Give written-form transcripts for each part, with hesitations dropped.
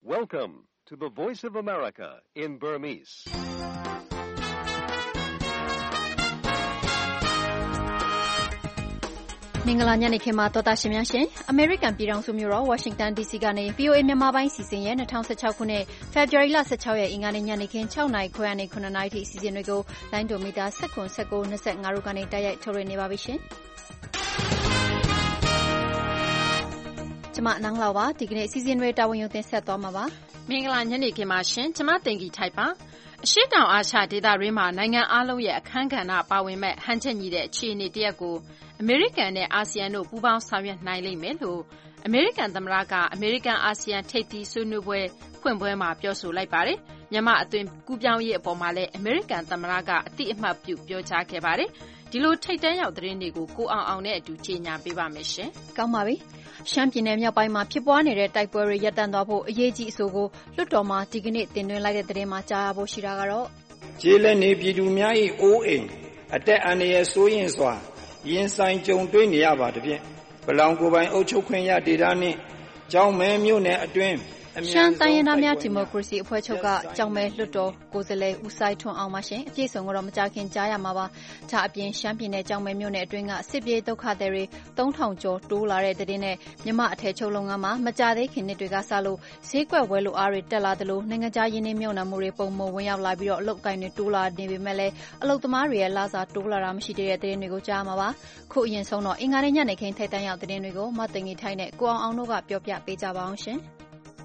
Welcome to the Voice of America in Burmese. ။မင်္ဂလာညနေခင်းပါတော်တာရှင်များရှင်။ American ပြည်ထောင်စုမြို့တော် Washington DC ကနေ VOA မြန်မာပိုင်းစီစဉ်ရဲ့2016ခုနှစ် February 16ရက်အင်္ဂါနေ့ညနေခင်း6နာရီခွဲကနေ9နာရီထိအစီအစဉ်တွေကိုလိုင်းဒိုမီတာ19 19 25တို့ကနေတိုက်ရိုက်ထုတ်လွှင့်နေပါပြီရှင်။ကျမနန်းလောက်ပါဒီကနေ့အစီအစဉ်တွေတာဝန်ယူတင်ဆက်သွားမှာပါ။မင်္ဂလာညနေခင်းပါရှင်။ကျမတင်ကြီးထိုက်ပါ။အရှေ့တောင်အာရှဒေသတွင်းမှာနိုင်ငံအားလုံးရဲ့အခမ်းကဏ္ဍပါဝင်မဲ့ဟန်ချက်ညီတဲ့အခြေအနေတရက်ကိုအမေရိကန်နဲ့အာဆီယံတို့ပူးပေါင်းဆောင်ရွက်နိုင်လိမ့်မယ်လို့အမေရိကန်သမ္မတကအမေရိကန်အာဆီယံထိပ်သီးဆွေးနွေးပွဲဖွင့်ပွဲမှာပြောဆိုလိုက်ပါတယ်။မြန်မာအသွင်ကူးပြောင်းရေးအပေါ်မှာလည်းအမေရိကန်သမ္မတကအတိအမှတ်ပြုပြောကြားခဲ့ပါတယ်။ဒီလိုထိပ်တန်းရောက်သတင်းတွေကိုကိုအောင်နဲ့အတူကြေညာပေးပါမယ်ရှင်။ကောင်းပါပြီ။ရှမ်းပြည်နယ်မြောက်ပိုင်းမှာဖြစ်ပွားနေတဲ့တိုက်ပွဲတွေရပ်တန့်သွားဖို့အရေးကြီးအဆိုကိုလွှတ်တော်မှာဒီကနေ့တင်သွင်းလိုက်တဲ့သတင်းမှာကြားရဖို့ရှိတာကတော့ကျေးလက်နေပြည်သူများ၏အိုးအိမ်အသက်အန္တရာယ်စိုးရိမ်စွာရင်ဆိုင်ကြုံတွေ့နေရပါတဲ့ဖြင့်ပလောင်ကိုယ်ပိုင်အုပ်ချုပ်ခွင့်ရဒေသနှင့်ကျောင်းမဲမြို့နယ်အတွင်းရှမ်းတိုင်းရင်းသားများဒီမိုကရေစီအဖွဲ့ချုပ်ကကျောင်းမဲလွှတ်တော်ကိုယ်စားလှယ်ဦးစိုင်းထွန်းအောင်ပါရှင်အပြည့်စုံကတော့မကြခင်ကြားရမှာပါ။ဒါအပြင်ရှမ်းပြည်နယ်ကျောင်းမဲမြို့နယ်အတွင်းကစစ်ပြေးဒုက္ခသည်တွေ3000ကျော်တိုးလာတဲ့တဲ့တင်နဲ့မြမအထည်ချုပ်လုပ်ငန်းမှာမကြသေးခင်နှစ်တွေကစလို့ဈေးကွက်ဝယ်လိုအားတွေတက်လာသလိုနိုင်ငံခြားရင်းနှီးမြှုပ်နှံမှုတွေပုံမဝင်ရောက်လာပြီးတော့အလုပ်ကိုင်းတွေတိုးလာနေပေမဲ့လည်းအလုပ်သမားတွေရဲ့လစာတိုးလာတာမရှိတဲ့တဲ့တင်တွေကိုကြားမှာပါ။ခုအရင်ဆုံးတော့အင်္ဂါနေ့ညနေခင်းထိုက်တန်းရောက်တဲ့တင်တွေကိုမသိင်ကြီးထိုက်နဲ့ကိုအောင်တို့ကပြောပြပေးကြပါအောင်ရှင်။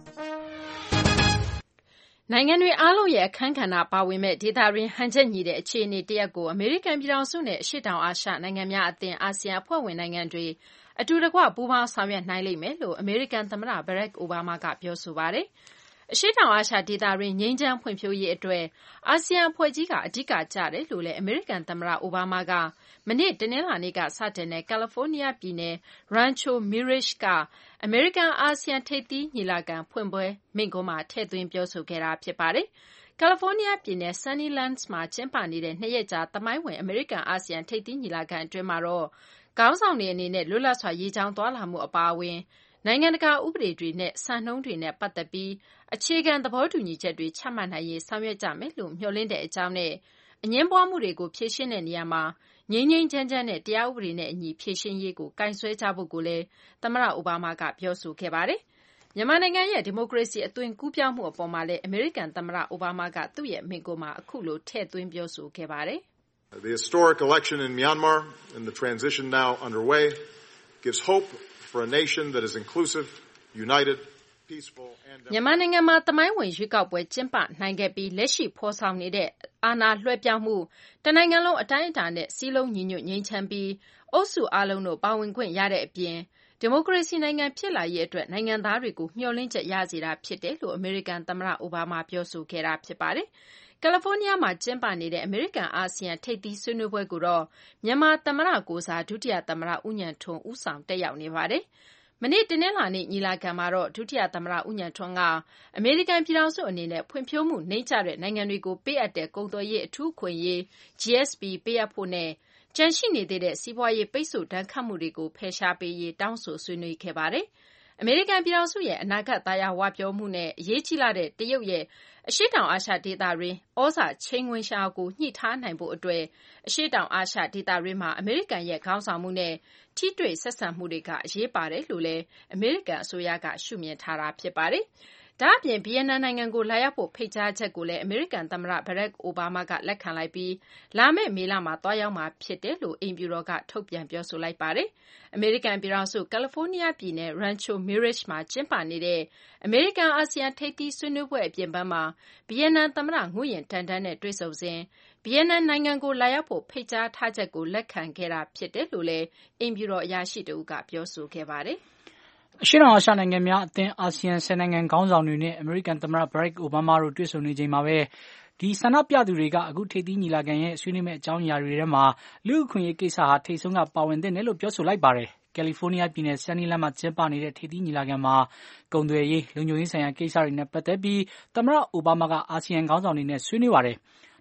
နိုင်ငံတွေအားလုံးရဲ့အခမ်းကဏ္ဍပါဝင်မဲ့ဒေသတွင်းဟန်ချက်ညီတဲ့အခြေအနေတရက်ကိုအမေရိကန်ပြည်ထောင်စုနဲ့အရှေ့တောင်အာရှနိုင်ငံများအသင်းအာဆီယံအဖွဲ့ဝင်နိုင်ငံတွေအတူတကွပူးပေါင်းဆောင်ရွက်နိုင်လိမ့်မယ်လို့အမေရိကန်သမ္မတဘရက်အိုဘားမားကပြောဆိုပါတယ်။အရှေ့တောင်အာရှဒေသတွင်းငြိမ်းချမ်းဖွံ့ဖြိုးရေးအတွက်အာဆီယံအဖွဲ့ကြီးကအဓိကကျတယ်လို့လည်းအမေရိကန်သမ္မတအိုဘားမားကမနေ့တနင်္လာနေ့ကစတင်တဲ့ကယ်လီဖိုးနီးယားပြည်နယ် Rancho Mirage ကအမေရိကန်အာဆီယံထိပ်သီးညီလာခံဖွင့်ပွဲမိန့်ခွန်းမှာထည့်သွင်းပြောဆိုခဲ့တာဖြစ်ပါတယ်။ကယ်လီဖိုးနီးယားပြည်နယ် Sunnylands မှာကျင်းပနေတဲ့2ရက်ကြာသမိုင်းဝင်အမေရိကန်အာဆီယံထိပ်သီးညီလာခံအတွင်းမှာတော့ခေါင်းဆောင်တွေအနေနဲ့လွတ်လပ်စွာရေကြောင်းသွားလာမှုအပါအဝင်နိုင်ငံတကာဥပဒေတွေနဲ့စံနှုန်းတွေနဲ့ပတ်သက်ပြီးအခြေခံသဘောတူညီချက်တွေချမှတ်နိုင်ရေးဆောင်ရွက်ကြမယ်လို့မျှော်လင့်တဲ့အကြောင်းနဲ့အငြင်းပွားမှုတွေကိုဖြေရှင်းတဲ့နေရာမှာငြိမ်းငြိမ်းချမ်းချမ်းနဲ့တရားဥပဒေနဲ့အညီဖြေရှင်းရေးကိုကင်ဆယ်ကြဖို့ကိုလည်းသမ္မတအိုဘားမားကပြောဆိုခဲ့ပါတယ်။မြန်မာနိုင်ငံရဲ့ဒီမိုကရေစီအသွင်ကူးပြောင်းမှုအပေါ်မှာလည်းအမေရိကန်သမ္မတအိုဘားမားကသူ့ရဲ့မိန့်ခွန်းမှာအခုလိုထည့်သွင်းပြောဆိုခဲ့ပါတယ်။ The historic election in Myanmar and the transition now underway gives hope for a nation that is inclusive, united, peaceful and မြန်မာနိုင်ငံမှာသမိုင်းဝင်ရွေးကောက်ပွဲကျင်းပနိုင်ခဲ့ပြီးလက်ရှိဖော်ဆောင်နေတဲ့အာဏာလွှဲပြောင်းမှုတနိုင်ငံလုံးအတိုင်းအတာနဲ့စည်းလုံးညီညွတ်ငြိမ်းချမ်းပြီးအုပ်စုအားလုံးတို့ပါဝင်ခွင့်ရတဲ့အပြင်ဒီမိုကရေစီနိုင်ငံဖြစ်လာရေးအတွက်နိုင်ငံသားတွေကိုမျှော်လင့်ချက်ရစေတာဖြစ်တယ်လို့အမေရိကန်သမ္မတအိုဘားမားပြောဆိုခဲ့တာဖြစ်ပါတယ်။ကယ်လီဖိုးနီးယားမှာကျင်းပနေတဲ့အမေရိကန်အာဆီယံထိပ်သီးဆွေးနွေးပွဲကိုတော့မြန်မာသမ္မတကိုယ်စားဒုတိယသမ္မတဦးဉာဏ်ထွန်းဦးဆောင်တက်ရောက်နေပါတယ်။မနေ့တနင်္လာနေ့ညီလာခံမှာတော့ဒုတိယသမ္မတဦးဉာဏ်ထွန်းကအမေရိကန်ပြည်ထောင်စုအနေနဲ့ဖွံ့ဖြိုးမှုနှိမ့်ကျတဲ့နိုင်ငံတွေကိုပေးအပ်တဲ့ကုန်သွယ်ရေးအထူးအခွင့်အရေး GSP ပေးအပ်ဖို့နဲ့ကျန်ရှိနေသေးတဲ့စီးပွားရေးပိတ်ဆို့ဒဏ်ခတ်မှုတွေကိုဖယ်ရှားပေးရေးတောင်းဆိုဆွေးနွေးခဲ့ပါတယ်။အမေရိကန်ပြည်ထောင်စုရဲ့အနာဂတ်သာယာဝပြောမှုနဲ့အရေးကြီးလာတဲ့တရုတ်ရဲ့အရှေ့တောင်အာရှဒေသတွင်းဩဇာချိန်ခွင်လျှာကိုညှိထားနိုင်ဖို့အတွက်အရှေ့တောင်အာရှဒေသတွင်းမှာအမေရိကန်ရဲ့ခေါင်းဆောင်မှုနဲ့ထိတွေ့ဆက်ဆံမှုတွေကအရေးပါတယ်လို့လည်းအမေရိကန်အစိုးရကရှုမြင်ထားတာဖြစ်ပါတယ်။ဒါ့အပြင်ဗီယက်နမ်နိုင်ငံကိုလာရောက်ဖို့ဖိတ်ကြားချက်ကိုလည်းအမေရိကန်သမ္မတဘရက်အိုဘားမားကလက်ခံလိုက်ပြီးလာမယ့်မေလမှာသွားရောက်မှာဖြစ်တယ်လို့အိမ်ဖြူတော်ကထုတ်ပြန်ပြောဆိုလိုက်ပါတယ်။အမေရိကန်ပြည်ထောင်စုကယ်လီဖိုးနီးယားပြည်နယ် Rancho Mirage မှာကျင်းပနေတဲ့အမေရိကန်အာဆီယံထိပ်သီးဆွေးနွေးပွဲအပြင်ပန်းမှာဗီယက်နမ်သမ္မတငုယင်တန်တန်နဲ့တွေ့ဆုံစဉ်ဗီယက်နမ်နိုင်ငံကိုလာရောက်ဖို့ဖိတ်ကြားထားချက်ကိုလက်ခံခဲ့တာဖြစ်တယ်လို့လည်းအိမ်ဖြူတော်အရာရှိတဦးကပြောဆိုခဲ့ပါတယ်။အရှေ့တောင်အာရှနိုင်ငံများအသင်းအာဆီယံ10နိုင်ငံခေါင်းဆောင်တွေနဲ့အမေရိကန်သမ္မတဘရက်အိုဘားမားတို့တွေ့ဆုံနေချိန်မှာပဲဒီဆန္ဒပြသူတွေကအခုထိပ်သီးညီလာခံရဲ့ဆွေးနွေးမယ့်အကြောင်းအရာတွေထဲမှာလူ့အခွင့်အရေးကိစ္စဟာထိပ်ဆုံးကပါဝင်သင့်တယ်လို့ပြောဆိုလိုက်ပါတယ်။ကယ်လီဖိုးနီးယားပြည်နယ် Sunnylands မှာကျင်းပနေတဲ့ထိပ်သီးညီလာခံမှာကုန်သွယ်ရေးလုံခြုံရေးဆိုင်ရာကိစ္စတွေနဲ့ပတ်သက်ပြီးသမ္မတအိုဘားမားကအာဆီယံခေါင်းဆောင်တွေနဲ့ဆွေးနွေးပါတယ်။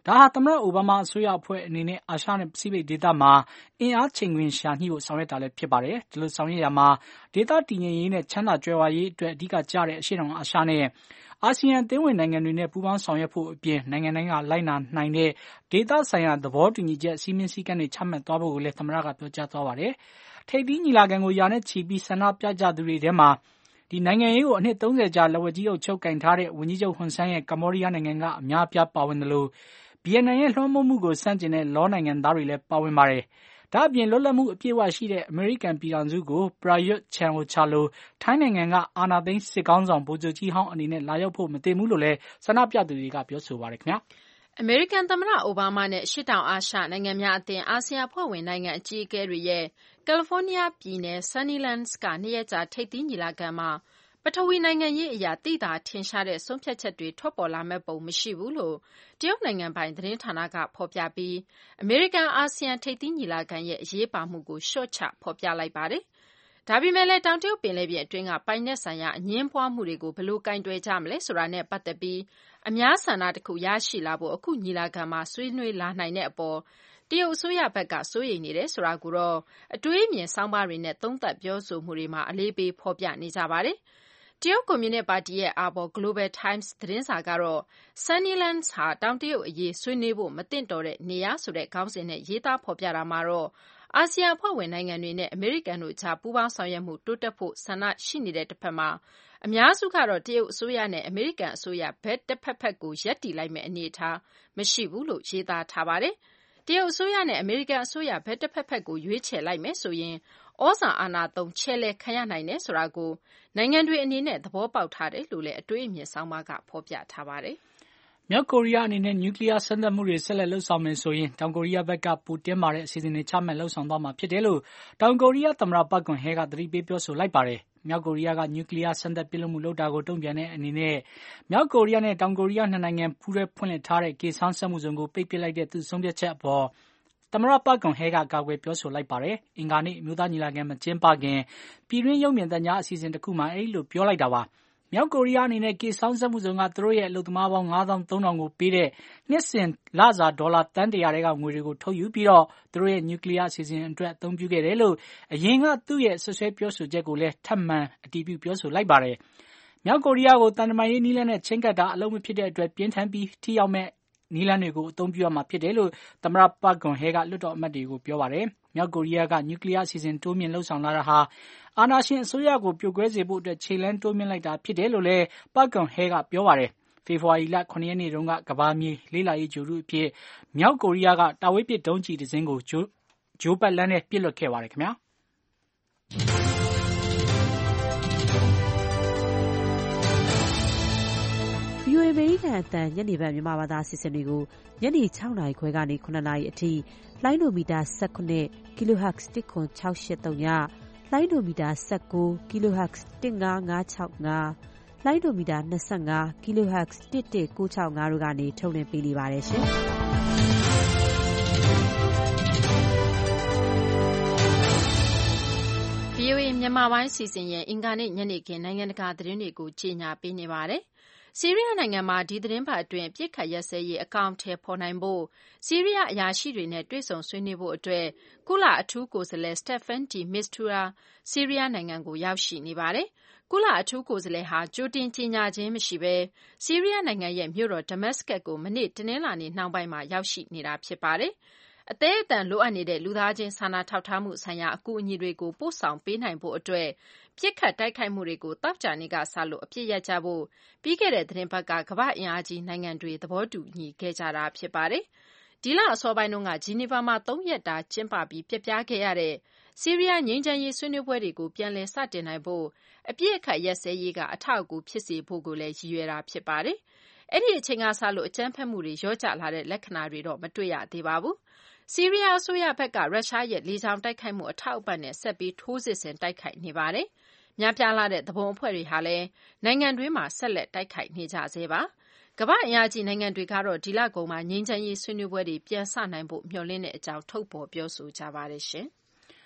ဒါဟာသမ္မတအိုဘားမားအစိုးရအဖွဲ့အနေနဲ့အာရှနဲ့ပစိဖိတ်ဒေသမှာအင်အားချိန်ခွင်ရှာညှိဖို့ဆောင်ရွက်တာလည်းဖြစ်ပါတယ်။ဒီလိုဆောင်ရွက်ရမှာဒေသတည်ငြိမ်ရေးနဲ့ချမ်းသာကြွယ်ဝရေးအတွက်အဓိကကျတဲ့အရှေ့တောင်အာရှနဲ့အာဆီယံအသင်းဝင်နိုင်ငံတွေနဲ့ပူးပေါင်းဆောင်ရွက်ဖို့အပြင်နိုင်ငံတိုင်းကလိုက်နာနိုင်တဲ့ဒေသဆိုင်ရာသဘောတူညီချက်စည်းမျဉ်းစည်းကမ်းတွေချမှတ်သွားဖို့ကိုလည်းသမ္မတကပြောကြားသွားပါတယ်။ထိပ်သီးညီလာခံကိုရာနဲ့ချီပြီးဆန္ဒပြကြသူတွေထဲမှာဒီနိုင်ငံရေးကိုအနှစ်30ကြာလက်ဝဲကြီးအုပ်ချုပ်ကင်ထားတဲ့ဝန်ကြီးချုပ်ဟွန်ဆန်းရဲ့ကမ္ဘောဒီးယားနိုင်ငံကအများအပြားပါဝင်တယ်လို့ဗီယက်နမ်ရဲ့လွှမ်းမိုးမှုကိုဆန့်ကျင်တဲ့လောနိုင်ငံသားတွေလည်းပါဝင်ပါတယ်။ဒါ့အပြင်လွတ်လပ်မှုအပြည့်အဝရှိတဲ့အမေရိကန်ပြည်ထောင်စုကိုပရာရွတ်ချန်အိုချာလိုထိုင်းနိုင်ငံကအာဏာသိမ်းစစ်ကောင်းဆောင်ဗိုလ်ချုပ်ကြီးဟောင်းအနေနဲ့လာရောက်ဖို့မသင့်ဘူးလို့လည်းဆန္ဒပြသူတွေကပြောဆိုပါတယ်ခင်ဗျာ။အမေရိကန်သမ္မတအိုဘားမားနဲ့အရှေ့တောင်အာရှနိုင်ငံများအသင်းအာဆီယံအဖွဲ့ဝင်နိုင်ငံအကြီးအကဲတွေရဲ့ကယ်လီဖိုးနီးယားပြည်နယ် Sunnylands က2ရက်ကြာထိပ်သီးညီလာခံမှာပထဝီနိုင်ငံရေးအရာသိသာထင်ရှားတဲ့ဆုံးဖြတ်ချက်တွေထွက်ပေါ်လာမယ့်ပုံမရှိဘူးလို့တရုတ်နိုင်ငံပိုင်သတင်းဌာနကဖော်ပြပြီးအမေရိကန်အာဆီယံထိပ်သီးညီလာခံရဲ့အရေးပါမှုကိုလျှော့ချဖော်ပြလိုက်ပါတယ်။ဒါပေမဲ့လည်းတောင်တရုတ်ပင်လယ်ပြင်အတွင်းကပိုင်နက်ဆိုင်ရာအငြင်းပွားမှုတွေကိုဘယ်လိုကင်တွယ်ကြမလဲဆိုတာနဲ့ပတ်သက်ပြီးအများဆန္ဒတခုရရှိလာဖို့အခုညီလာခံမှာဆွေးနွေးလာနိုင်တဲ့အပေါ်တရုတ်အစိုးရဘက်ကစိုးရိမ်နေတယ်ဆိုတာကိုတော့အတွေးအမြင်ဆောင်းပါးတွေနဲ့သုံးသပ်ပြောဆိုမှုတွေမှာအလေးပေးဖော်ပြနေကြပါတယ်။တရုတ်ကွန်မြူနစ်ပါတီရဲ့အာဘော် Global Times သတင်းစာကတော့ Sunnylands ဟာတောင်တရုတ်အရေးဆွေးနွေးဖို့မသင့်တော်တဲ့နေရာဆိုတဲ့ခေါင်းစဉ်နဲ့ရေးသားဖော်ပြတာမှာတော့အာဆီယံအဖွဲ့ဝင်နိုင်ငံတွေနဲ့အမေရိကန်တို့ကြားပူးပေါင်းဆောင်ရွက်မှုတိုးတက်ဖို့ဆန္ဒရှိနေတဲ့တစ်ဖက်မှာအများစုကတော့တရုတ်အစိုးရနဲ့အမေရိကန်အစိုးရဘက်တစ်ဖက်ကိုရပ်တည်လိုက်မယ့်အနေအထားမရှိဘူးလို့ရေးသားထားပါတယ်။တရုတ်အစိုးရနဲ့အမေရိကန်အစိုးရဘက်တစ်ဖက်ကိုရွေးချယ်လိုက်မယ်ဆိုရင်ဩဇာအာဏာသုံးချဲ့လဲခံရနိုင်တယ်ဆိုတာကိုနိုင်ငံတွေအနေနဲ့သဘောပေါက်ထားတယ်လို့လည်းအတွေးအမြင်ဆောင်းပါးကဖော်ပြထားပါတယ်။မြောက်ကိုရီးယားအနေနဲ့နျူကလ িয়ার စမ်းသပ်မှုတွေဆက်လက်လုပ်ဆောင်မယ်ဆိုရင်တောင်ကိုရီးယားဘက်ကပိုတင်းမာတဲ့အစီအစဉ်တွေချမှတ်လုပ်ဆောင်သွားမှာဖြစ်တယ်လို့တောင်ကိုရီးယားသမ္မတပက်ဂွန်ဟဲကသတိပေးပြောဆိုလိုက်ပါတယ်။မြောက်ကိုရီးယားကနျူကလ িয়ার စမ်းသပ်ပစ်လွှတ်မှုလုပ်တာကိုတုံ့ပြန်တဲ့အနေနဲ့မြောက်ကိုရီးယားနဲ့တောင်ကိုရီးယားနှစ်နိုင်ငံပူးတွဲဖွင့်လှစ်ထားတဲ့ကေဆန်းစက်မှုဇုံကိုပိတ်ပစ်လိုက်တဲ့သူဆုံးဖြတ်ချက်အပေါ်သမ္မတပက်ဂွန်ဟဲကကာကွယ်ပြောဆိုလိုက်ပါတယ်။အင်္ဂါနေ့အမျိုးသားညီလာခံမကျင်းပခင်ပြည်တွင်းရုပ်မြင်သံကြားအစီအစဉ်တစ်ခုမှာအဲဒီလိုပြောလိုက်တာပါ။မြောက်ကိုရီးယားအနေနဲ့ကေဆောင်းစက်မှုဇုံကသူတို့ရဲ့အလုပ်သမားပေါင်း 53,000 ကိုပေးတဲ့နှစ်စဉ်လစာဒေါ်လာတန်း100တဲကငွေတွေကိုထုတ်ယူပြီးတော့သူတို့ရဲ့နျူကလ িয়ার အစီအစဉ်အတွက်အသုံးပြုခဲ့တယ်လို့အရင်ကသူ့ရဲ့ဆွဆွဲပြောဆိုချက်ကိုလည်းထပ်မံအတည်ပြုပြောဆိုလိုက်ပါတယ်။မြောက်ကိုရီးယားကိုတန်တမာရေးနည်းလမ်းနဲ့ချင်းကပ်တာအလုံးမဖြစ်တဲ့အတွက်ပြင်းထန်ပြီးထိရောက်မဲ့နည်းလမ်းတွေကိုအသုံးပြုရမှာဖြစ်တယ်လို့သမ္မတပက်ဂွန်ဟဲကလွှတ်တော်အမတ်တွေကိုပြောပါတယ်။မြောက်ကိုရီးယားကနျူကလ িয়ার အစီအစဉ်တိုးမြင့်လှုပ်ဆောင်လာတာဟာအာဏာရှင်အစိုးရကိုပြိုကွဲစေဖို့အတွက်ခြေလှမ်းတိုးမြင့်လိုက်တာဖြစ်တယ်လို့လည်းပက်ဂွန်ဟဲကပြောပါတယ်။ဖေဖော်ဝါရီလ 9 ရက်နေ့တုန်းကကမ္ဘာမြေလေ့လာရေးဂြိုဟ်တုအဖြစ်မြောက်ကိုရီးယားကတာဝေးပစ်ဒုံးကျည်တစ်စင်းကိုဂျိုးပတ်လန်းနဲ့ပစ်လွှတ်ခဲ့ပါတယ်ခင်ဗျာ။ VOA အမေရိကန်အသံညနေပိုင်းမြန်မာဘာသာအစီအစဉ်တွေကိုညနေ 6 နာရီခွဲကနေ 9 နာရီအထိလိုင်းဒိုမီတာ 19 kHz 10683 ညလိုင်းဒိုမီတာ 19 kHz 15565လိုင်းဒိုမီတာ 25 kHz 11965တို့ကနေထုတ်လွှင့်ပေးနေပါတယ်ရှင်။ VOA မြန်မာပိုင်းအစီအစဉ်ရဲ့အင်္ဂါနေ့ညနေခင်းနိုင်ငံတကာသတင်းတွေကိုကြီးညာပေးနေပါတယ်။ဆီးရီးယားနိုင်ငံမှာဒီသတင်းပတ်အတွင်းပြစ်ခတ်ရက်စဲရေးအကောင့်ထဲပေါ်နိုင်ဖို့ဆီးရီးယားအရာရှိတွေနဲ့တွေ့ဆုံဆွေးနွေးဖို့အတွက်ကုလအထူးကိုယ်စားလှယ် Staffan de Mistura ဆီးရီးယားနိုင်ငံကိုရောက်ရှိနေပါတယ်။ကုလအထူးကိုယ်စားလှယ်ဟာကြိုတင်ကြေညာခြင်းမရှိဘဲဆီးရီးယားနိုင်ငံရဲ့မြို့တော် Damascus ကိုမနေ့တနင်္လာနေ့နှောင်းပိုင်းမှာရောက်ရှိနေတာဖြစ်ပါတယ်။အသေးအတန်လိုအပ်နေတဲ့လူသားချင်းစာနာထောက်ထားမှုဆိုင်ရာအကူအညီတွေကိုပို့ဆောင်ပေးနိုင်ဖို့အတွက်ပြစ်ခတ်တိုက်ခိုက်မှုတွေကိုတောက်ကြနေကစလို့အပြစ်ရကြဖို့ပြီးခဲ့တဲ့သတင်းပတ်ကကမ္ဘာ့အင်အားကြီးနိုင်ငံတွေသဘောတူညီခဲ့ကြတာဖြစ်ပါတယ်။ဒီလအစောပိုင်းတုန်းကဂျီနီဗာမှာ3ရက်တာကျင်းပပြီးပြပြခဲ့ရတဲ့ဆီးရီးယားငြိမ်းချမ်းရေးဆွေးနွေးပွဲတွေကိုပြန်လည်စတင်နိုင်ဖို့အပြစ်အခတ်ရက်စဲရေးကအထောက်အကူဖြစ်စေဖို့ကိုလည်းရည်ရွယ်တာဖြစ်ပါတယ်။အဲ့ဒီအချိန်ကစလို့အကြမ်းဖက်မှုတွေရော့ကျလာတဲ့လက္ခဏာတွေတော့မတွေ့ရသေးပါဘူး။ဆီးရီးယားအစိုးရဘက်ကရုရှားရဲ့လေကြောင်းတိုက်ခိုက်မှုအထောက်အပံ့နဲ့ဆက်ပြီးထိုးစစ်ဆင်တိုက်ခိုက်နေပါတယ်။များပြားလာတဲ့သဘုံအဖွဲ့တွေဟာလည်းနိုင်ငံတွင်းမှာဆက်လက်တိုက်ခိုက်နေကြဆဲပါ။ကမ္ဘာ့အင်အားကြီးနိုင်ငံတွေကတော့ဒီလကုန်မှာငြိမ်းချမ်းရေးဆွေးနွေးပွဲတွေပြန်စနိုင်ဖို့မျှော်လင့်တဲ့အကြောင်းထုတ်ဖော်ပြောဆိုကြပါတယ်ရှင်။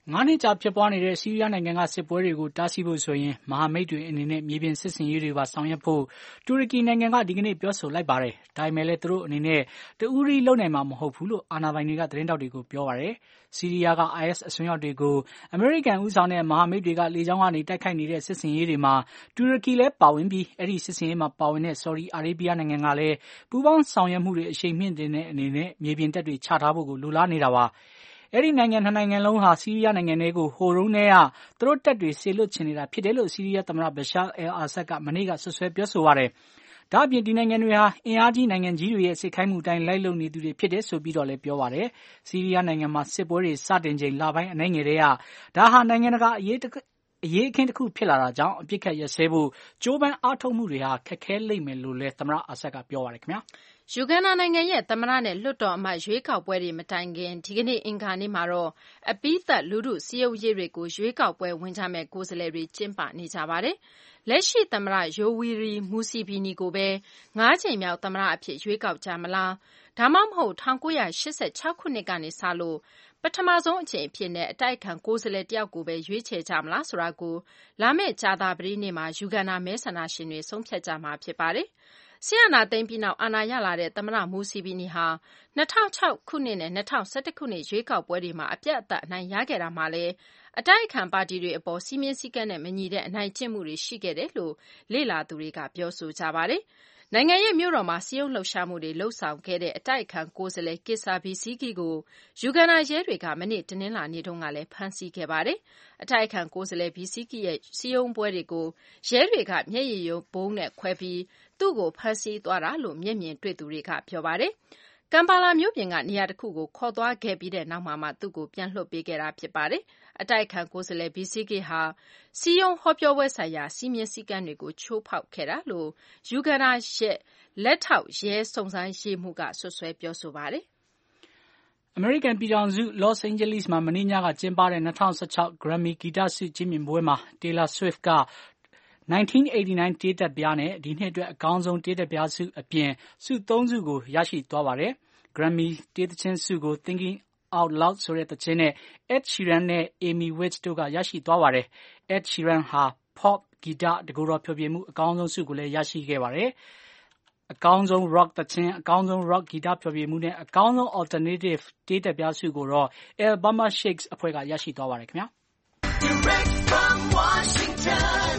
9 နှစ်ကြာဖြစ်ပွားနေတဲ့ဆီးရီးယားနိုင်ငံကစစ်ပွဲတွေကိုတားဆီးဖို့ဆိုရင်မဟာမိတ်တွေအနေနဲ့မြေပြင်စစ်ဆင်ရေးတွေပါဆောင်ရွက်ဖို့တူရကီနိုင်ငံကဒီကနေ့ပြောဆိုလိုက်ပါတယ်။ဒါပေမဲ့လည်းသူတို့အနေနဲ့တဦးရီလုပ်နိုင်မှာမဟုတ်ဘူးလို့အာဏာပိုင်တွေကသတင်းတောက်တွေကိုပြောပါတယ်။ဆီးရီးယားက IS အစွန်းရောက်တွေကိုအမေရိကန်ဦးဆောင်တဲ့မဟာမိတ်တွေကလေကြောင်းကနေတိုက်ခိုက်နေတဲ့စစ်ဆင်ရေးတွေမှာတူရကီလည်းပါဝင်ပြီးအဲ့ဒီစစ်ဆင်ရေးမှာပါဝင်တဲ့ဆော်ဒီအာရေဗျနိုင်ငံကလည်းပူးပေါင်းဆောင်ရွက်မှုတွေအရှိန်မြင့်တဲ့အနေနဲ့မြေပြင်တပ်တွေချထားဖို့ကိုလိုလားနေတာပါ။အဲ့ဒီနိုင်ငံနှစ်နိုင်ငံလုံးဟာဆီးရီးယားနိုင်ငံတွေကိုဟိုရုံးထဲကသူတို့တပ်တွေဆေလွတ်ချင်နေတာဖြစ်တယ်လို့ဆီးရီးယားသမ္မတဘရှာအယ်အာဆတ်ကမနေ့ကဆွဆွဲပြောဆိုပါတယ်။ဒါ့အပြင်ဒီနိုင်ငံတွေဟာအင်အားကြီးနိုင်ငံကြီးတွေရဲ့စိတ်ခိုင်းမှုတိုင်းလိုက်လုံနေသူတွေဖြစ်တယ်ဆိုပြီးတော့လည်းပြောပါတယ်။ဆီးရီးယားနိုင်ငံမှာစစ်ပွဲတွေစတင်ချိန်လပိုင်းအနည်းငယ်တည်းကဒါဟာနိုင်ငံတကာအရေးအခင်းတစ်ခုဖြစ်လာတာကြောင့်အပြစ်ခတ်ရစဲဖို့ကြိုးပမ်းအားထုတ်မှုတွေဟာခက်ခဲလိမ့်မယ်လို့လည်းသမ္မတအာဆတ်ကပြောပါတယ်ခင်ဗျာ။ယူဂန်ဒါနိုင်ငံရဲ့သမ္မတနဲ့လွှတ်တော်အမတ်ရွေးကောက်ပွဲတွေမတိုင်ခင်ဒီကနေ့အင်္ဂါနေ့မှာတော့အပြီးသတ်လူထုစည်းရုံးရေးတွေကိုရွေးကောက်ပွဲဝင်ကြမဲ့ကိုယ်စားလှယ်တွေကျင်းပနေကြပါတယ်။လက်ရှိသမ္မတယိုဝီရီမူစီဗီနီကိုပဲ9 ချိန်မြောက်သမ္မတအဖြစ်ရွေးကောက်ကြမလားဒါမှမဟုတ်1986ခုနှစ်ကနေစလို့ပထမဆုံးအကြိမ်အဖြစ်နဲ့အတိုက်အခံကိုယ်စားလှယ်တယောက်ကိုပဲရွေးချယ်ကြမလားဆိုတာကိုလာမယ့်ကြာသပတေးနေ့မှာယူဂန်ဒါမဲဆန္ဒရှင်တွေဆုံးဖြတ်ကြမှာဖြစ်ပါတယ်။ဆီယနာသိမ်းပြီးနောက်အာဏာရလာတဲ့သမ္မတမူစီဗီနီဟာ2006ခုနှစ်နဲ့2011ခုနှစ်ရွေးကောက်ပွဲတွေမှာအပြတ်အသတ်အနိုင်ရခဲ့တာမှာလည်းအတိုက်အခံပါတီတွေအပေါ်စီးမြင်စည်းကမ်းနဲ့မညီတဲ့အနိုင်ကျင့်မှုတွေရှိခဲ့တယ်လို့လေ့လာသူတွေကပြောဆိုကြပါတယ်။နိုင်ငံရဲ့မြို့တော်မှာစီးရုံးလှုပ်ရှားမှုတွေလှုပ်ဆောင်ခဲ့တဲ့အတိုက်အခံကိုယ်စားလှယ်ကစ္ဆာဘီစီကီကိုယူဂန်ဒါရဲတွေကမနေ့တနင်္လာနေ့တုန်းကလည်းဖမ်းဆီးခဲ့ပါတယ်။အတိုက်အခံကိုယ်စားလှယ်ဘီစီကီရဲ့စီးရုံးပွဲတွေကိုရဲတွေကမျက်ရည်ယိုဗုံးနဲ့ခွဲပြီးသူ့ကိုဖမ်းဆီးသွားတာလို့မျက်မြင်တွေ့သူတွေကပြောပါတယ်။ကမ်ပါလာမြို့ပြင်ကနေရာတစ်ခုကိုခေါ်သွားခဲ့ပြီးတဲ့နောက်မှာသူ့ကိုပြန်လွှတ်ပေးခဲ့တာဖြစ်ပါတယ်။အတိုက်အခံကိုယ်စားလှယ်ဘီစီကီဟာစီယုံဟောပြောပွဲဆိုင်ရာစီမင်းစည်းကမ်းတွေကိုချိုးဖောက်ခဲ့တာလို့ယူဂန်ဒါရဲ့လက်ထောက်ရဲစုံစမ်းရေးမှူးကဆွဆွဲပြောဆိုပါတယ်။အမေရိကန်ပြည်ထောင်စုလော့စ်အိန်ဂျလိစ်မှာမနေ့ညကကျင်းပတဲ့2016 Grammy ဂီတဆုချီးမြှင့်ပွဲမှာ Taylor Swift က1989 တေးသက်ပြားနဲ့ဒီနှစ်အတွက်အကောင်းဆုံးတေးသက်ပြားဆုအပြင်ဆု3ဆုကိုရရှိသွားပါတယ်။ Grammy တေးသချင်းဆုကို Thinking Out Loud ဆိုတဲ့သချင်းနဲ့ Ed Sheeran နဲ့ Amy Witt တို့ကရရှိသွားပါတယ်။ Ed Sheeran ဟာ Pop ဂီတတကူတော်ဖျော်ဖြေမှုအကောင်းဆုံးဆုကိုလည်းရရှိခဲ့ပါတယ်။အကောင်းဆုံး Rock သချင်းအကောင်းဆုံး Rock ဂီတဖျော်ဖြေမှုနဲ့အကောင်းဆုံး Alternative တေးသက်ပြားဆုကိုတော့ Alabama Shakes အဖွဲ့ကရရှိသွားပါတယ်ခင်ဗျာ။ Direct from Washington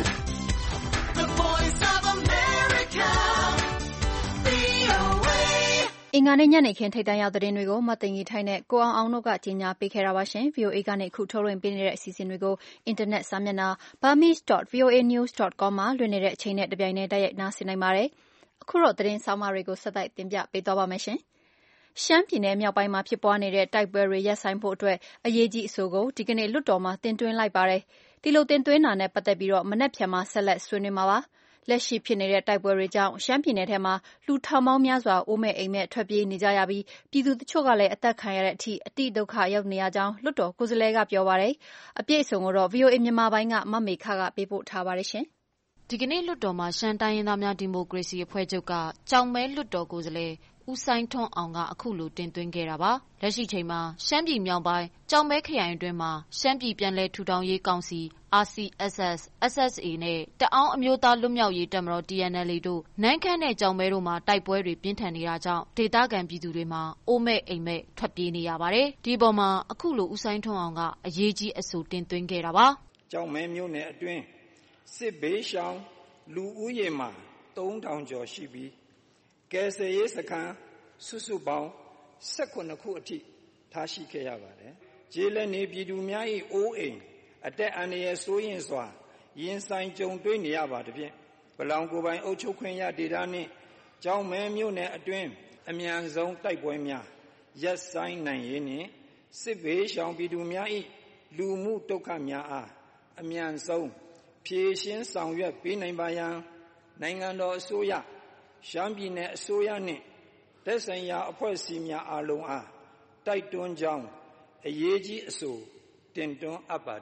အင်္ဂါနေ့ညနေခင်းထိပ်တန်းရောက်သတင်းတွေကိုမသိင်္ဂီထိုက်နဲ့ကိုအောင်အောင်တို့ကကြီးညာပေးခဲ့တာပါရှင်။ VOA ကနေအခုထုတ်လွှင့်ပေးနေတဲ့အစီအစဉ်တွေကိုအင်တာနက်စာမျက်နှာ burmese.voanews.com မှာလွှင့်နေတဲ့အချိန်နဲ့တပြိုင်တည်းတိုက်ရိုက်နားဆင်နိုင်ပါတယ်။အခုတော့သတင်းဆောင်မတွေကိုဆက်တိုက်တင်ပြပေးသွားပါမယ်ရှင်။ရှမ်းပြည်နယ်မြောက်ပိုင်းမှာဖြစ်ပွားနေတဲ့တိုက်ပွဲတွေရပ်ဆိုင်းဖို့အတွက်အရေးကြီးအဆိုကိုဒီကနေ့လွှတ်တော်မှာတင်သွင်းလိုက်ပါတယ်။ဒီလိုတင်သွင်းတာနဲ့ပတ်သက်ပြီးမနက်ဖြန်မှာဆက်လက်ဆွေးနွေးမှာပါ။လက်ရှိဖြစ်နေတဲ့တိုက်ပွဲတွေကြောင့်ရှမ်းပြည်နယ်ထဲမှာလူထောင်ပေါင်းများစွာအိုးမဲ့အိမ်မဲ့ထွက်ပြေးနေကြရပြီးပြည်သူတချို့ကလည်းအသက်ခံရတဲ့အထိအတိဒုက္ခရောက်နေရကြောင်းလွှတ်တော်ကိုယ်စားလှယ်ကပြောပါတယ်။အပြည့်အစုံကိုတော့ VOA မြန်မာပိုင်းကမမေခကပေးပို့ထားပါတယ်ရှင်။ဒီကနေ့လွှတ်တော်မှာရှမ်းတိုင်းရင်းသားများဒီမိုကရေစီအဖွဲ့ချုပ်ကကြောင်မဲလွှတ်တော်ကိုယ်စားလှယ်ဦးစိုင်းထွန်းအောင်ကအခုလိုတင်သွင်းခဲ့တာပါ။လက်ရှိချိန်မှာရှမ်းပြည်မြောက်ပိုင်းကြောင်မဲခရိုင်အတွင်းမှာရှမ်းပြည်ပြန်လည်ထူထောင်ရေးကောင်စီ RCSS, SSA နဲ့တအောင်းအမျိုးသားလွတ်မြောက်ရေးတပ်မတော် TNLA တို့နန်းခမ်းနဲ့ကြောင်မဲတို့မှာတိုက်ပွဲတွေပြင်းထန်နေတာကြောင့်ဒေသခံပြည်သူတွေမှာအိုးမဲ့အိမ်မဲ့ထွက်ပြေးနေရပါတယ်။ဒီပေါ်မှာအခုလိုဦးစိုင်းထွန်းအောင်ကအရေးကြီးအဆိုတင်သွင်းခဲ့တာပါ။ကြောင်မဲမြို့နယ်အတွင်းစစ်ဘေးရှောင်လူဦးရေမှာ3000ကျော်ရှိပြီးကယ်ဆယ်ရေးစခန်းစုစုပေါင်း18ခုအထိထားရှိခဲ့ရပါတယ်။ကျေးလက်နေပြည်သူများ၏အိုးအိမ်အသက်အန္တရာယ်စိုးရိမ်စွာရင်ဆိုင်ကြုံတွေ့နေရပါသဖြင့်ပလောင်ကိုယ်ပိုင်အုပ်ချုပ်ခွင့်ရဒေသနှင့်ကြောင်မဲမြို့နယ်အတွင်းအမြန်ဆုံးတိုက်ပွဲများရပ်ဆိုင်းနိုင်ရေးနှင့်စစ်ဘေးရှောင်ပြည်သူများ၏လူမှုဒုက္ခများအားအမြန်ဆုံးဖြေရှင်းဆောင်ရွက်ပေးနိုင်ပါရန်နိုင်ငံတော်အစိုးရရှမ်းပြည်နယ်အစိုးရနှင့်သက်ဆိုင်ရာအဖွဲ့အစည်းများအားလုံးအားတိုက်တွန်းကြောင်းအရေးကြီးအဆိုတင်တွန်းအပ်ပါသည်